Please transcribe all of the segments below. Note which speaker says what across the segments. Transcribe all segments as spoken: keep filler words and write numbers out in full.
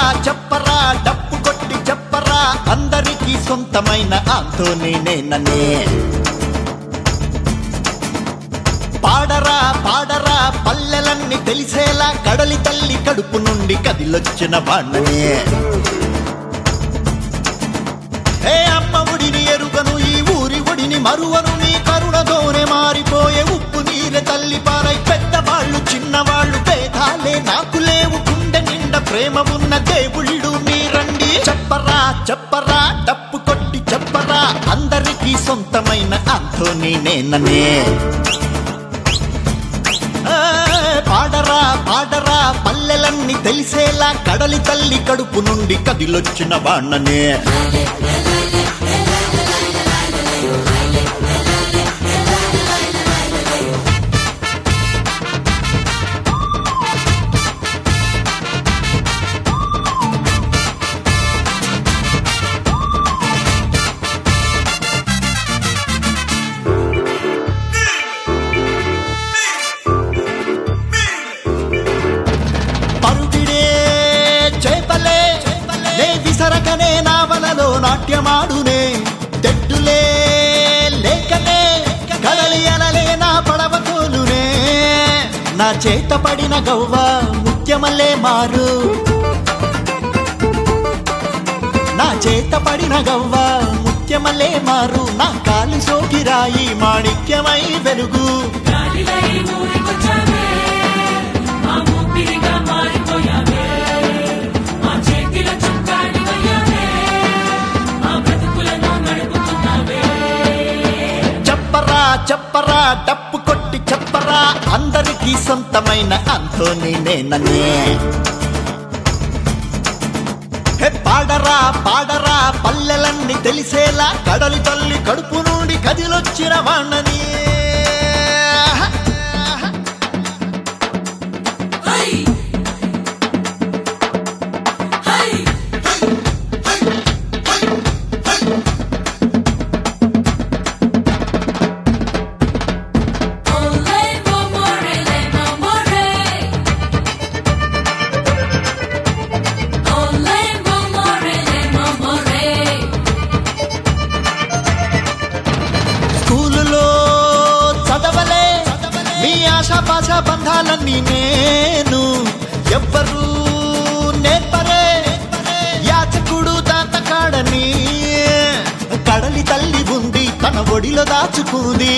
Speaker 1: చెప్పరా డప్పు కొట్టి చెప్పరా అందరికీ సొంతమైన ఆంథోనీ నేననే. పాడరా పాడరా పల్లెలన్నీ తెలిసేలా కడలి తల్లి కడుపు నుండి కదిలొచ్చిన వాణ్ణనే. ఏ అమ్మ ఒడిని ఎరుగను ఈ ఊరి ఒడిని మరువను నీ కరుణతోనే మారిపోయే ఉప్పు నీరే తల్లి పారై పెద్దవాళ్ళు చిన్నవాళ్ళు భేదాలే నాకు లేవు గుండె నిండా ప్రేమ ఉన్న దేవుళ్ళు మీరండి. చెప్పరా చెప్పరా డప్పు కొట్టి చెప్పరా అందరికీ సొంతమైన ఆంథోనీ నేననే. పాడరా పాడరా పల్లెలన్నీ తెలిసేలా కడలి తల్లి కడుపు నుండి కదిలొచ్చిన వాణ్ణనే. విసరకనే నావలలో నాట్యమాడునే తెడ్డులే లేకనే కడలి అలలే నా పడవ తోలునే. నా చేత పడిన గవ్వ ముత్యమల్లే మారు నా చేత పడిన గవ్వ ముత్యమల్లే మారు నా కాలు సోకిరాయి మాణిక్యమై వెలుగు. చెప్పరా డప్పు కొట్టి చెప్పరా అందరికీ సొంతమైన ఆంథోనీ నేననే. పాడరా పాడరా పల్లెలన్నీ తెలిసేలా కడలి తల్లి కడుపు నుండి కదిలొచ్చిన వాణ్ణని. ఆశాపాశ బంధాలన్నీ నేను ఎవ్వరూ నేర్పరే యాచకుడు దాతకాడని. కడలి తల్లి ఉంది తన ఒడిలో దాచుకుంది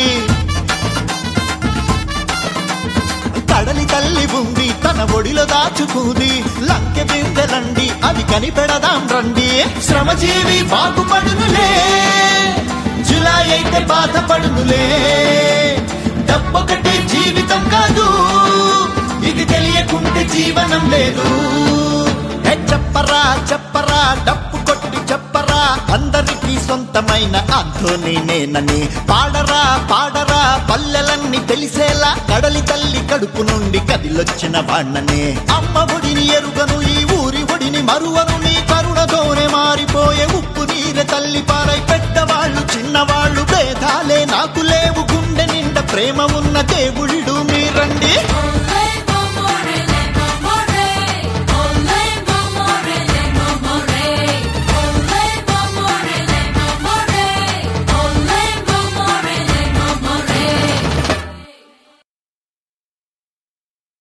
Speaker 1: కడలి తల్లి ఉంది తన ఒడిలో దాచుకుంది. లంకె బిందెలండి అవి కనిపెడదాం రండి. శ్రమజీవి బాగుపడునులే జులై అయితే బాధపడునులే. డబ్బొకటే జీవితం కాదు ఇది తెలియకుంటే జీవనం లేదు. చెప్పరా చెప్పరా డప్పు కొట్టి చెప్పరా అందరికీ సొంతమైన ఆంథోనీ నేనని. పాడరా పాడరా పల్లెలన్నీ తెలిసేలా కడలి తల్లి కడుపు నుండి కదిలొచ్చిన వాణ్ణనే. అమ్మ ఒడిని ఎరుగను ఈ ఊరి ఒడిని మరువను నీ కరుణతోనే మారిపోయే ఉప్పు నీరే తల్లి పారై పెద్దవాళ్ళు చిన్నవాళ్ళు భేదాలే నాకు లేవు గుండె నిండా ప్రేమ ఉన్న దేవుళ్ళు మీరండి.